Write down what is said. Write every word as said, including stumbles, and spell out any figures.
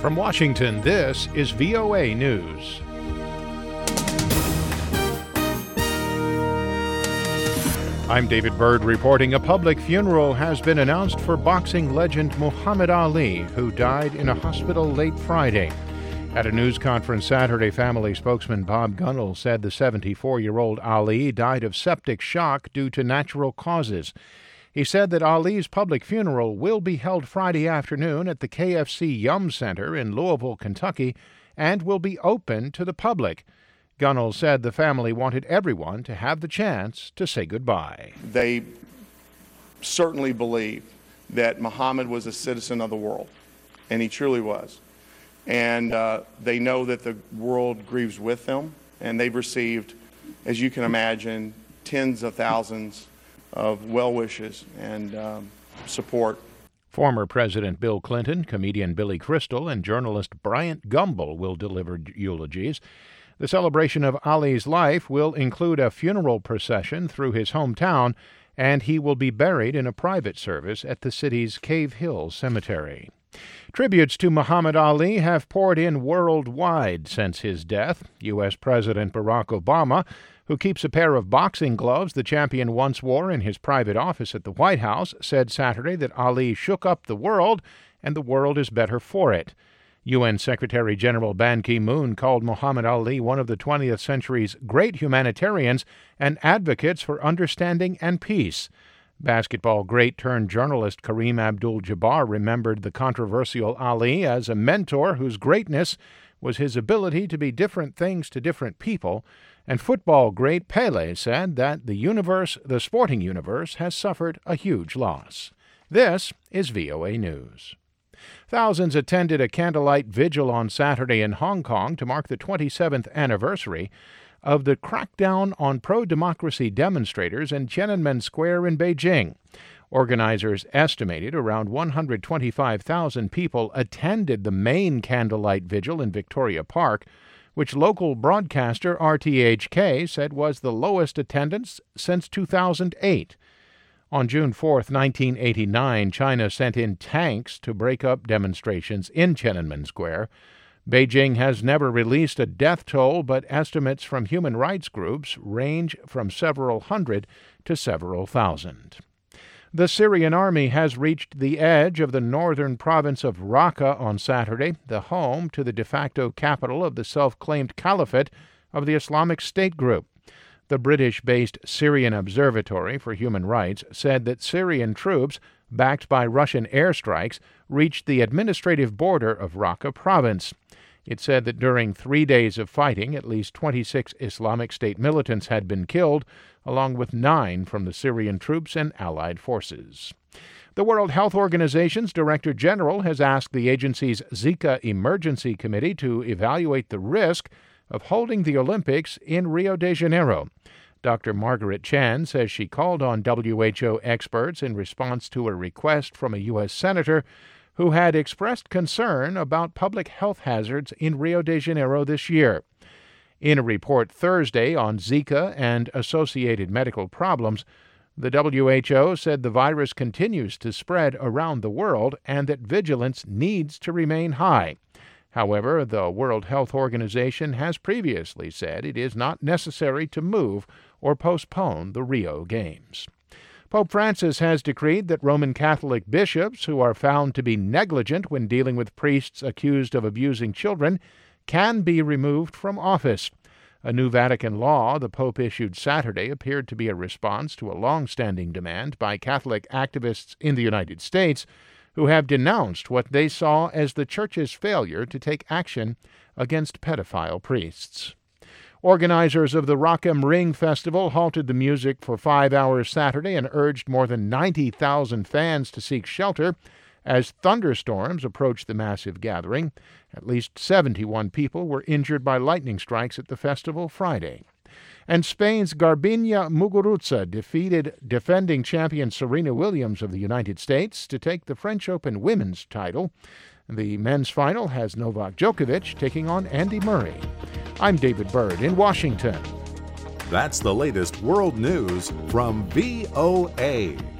From Washington, this is V O A News. I'm David Byrd reporting a public funeral has been announced for boxing legend Muhammad Ali, who died in a hospital late Friday. At a news conference Saturday, family spokesman Bob Gunnell said the seventy-four-year-old Ali died of septic shock due to natural causes. He said that Ali's public funeral will be held Friday afternoon at the K F C Yum Center in Louisville, Kentucky, and will be open to the public. Gunnell said the family wanted everyone to have the chance to say goodbye. They certainly believe that Muhammad was a citizen of the world, and he truly was. And uh, they know that the world grieves with them, and they've received, as you can imagine, tens of thousands of well wishes and um, support. Former President Bill Clinton, comedian Billy Crystal, and journalist Bryant Gumbel will deliver eulogies. The celebration of Ali's life will include a funeral procession through his hometown, and he will be buried in a private service at the city's Cave Hill Cemetery. Tributes to Muhammad Ali have poured in worldwide since his death. U S. President Barack Obama, who keeps a pair of boxing gloves the champion once wore in his private office at the White House, said Saturday that Ali shook up the world, and the world is better for it. U N. Secretary General Ban Ki-moon called Muhammad Ali one of the twentieth century's great humanitarians and advocates for understanding and peace. Basketball great-turned-journalist Kareem Abdul-Jabbar remembered the controversial Ali as a mentor whose greatness was his ability to be different things to different people, and football great Pele said that the universe, the sporting universe, has suffered a huge loss. This is V O A News. Thousands attended a candlelight vigil on Saturday in Hong Kong to mark the twenty-seventh anniversary of the crackdown on pro-democracy demonstrators in Tiananmen Square in Beijing. Organizers estimated around one hundred twenty-five thousand people attended the main candlelight vigil in Victoria Park, which local broadcaster R T H K said was the lowest attendance since two thousand eight. On June fourth, nineteen eighty-nine, China sent in tanks to break up demonstrations in Tiananmen Square. Beijing has never released a death toll, but estimates from human rights groups range from several hundred to several thousand. The Syrian army has reached the edge of the northern province of Raqqa on Saturday, the home to the de facto capital of the self-claimed caliphate of the Islamic State group. The British-based Syrian Observatory for Human Rights said that Syrian troops, backed by Russian airstrikes, reached the administrative border of Raqqa province. It said that during three days of fighting, at least twenty-six Islamic State militants had been killed, along with nine from the Syrian troops and allied forces. The World Health Organization's Director General has asked the agency's Zika Emergency Committee to evaluate the risk of holding the Olympics in Rio de Janeiro. Doctor Margaret Chan says she called on W H O experts in response to a request from a U S senator who had expressed concern about public health hazards in Rio de Janeiro this year. In a report Thursday on Zika and associated medical problems, the W H O said the virus continues to spread around the world and that vigilance needs to remain high. However, the World Health Organization has previously said it is not necessary to move or postpone the Rio Games. Pope Francis has decreed that Roman Catholic bishops who are found to be negligent when dealing with priests accused of abusing children can be removed from office. A new Vatican law the Pope issued Saturday appeared to be a response to a long-standing demand by Catholic activists in the United States who have denounced what they saw as the Church's failure to take action against pedophile priests. Organizers of the Rock am Ring Festival halted the music for five hours Saturday and urged more than ninety thousand fans to seek shelter as thunderstorms approached the massive gathering. At least seventy-one people were injured by lightning strikes at the festival Friday. And Spain's Garbiñe Muguruza defeated defending champion Serena Williams of the United States to take the French Open women's title. The men's final has Novak Djokovic taking on Andy Murray. I'm David Byrd in Washington. That's the latest world news from V O A.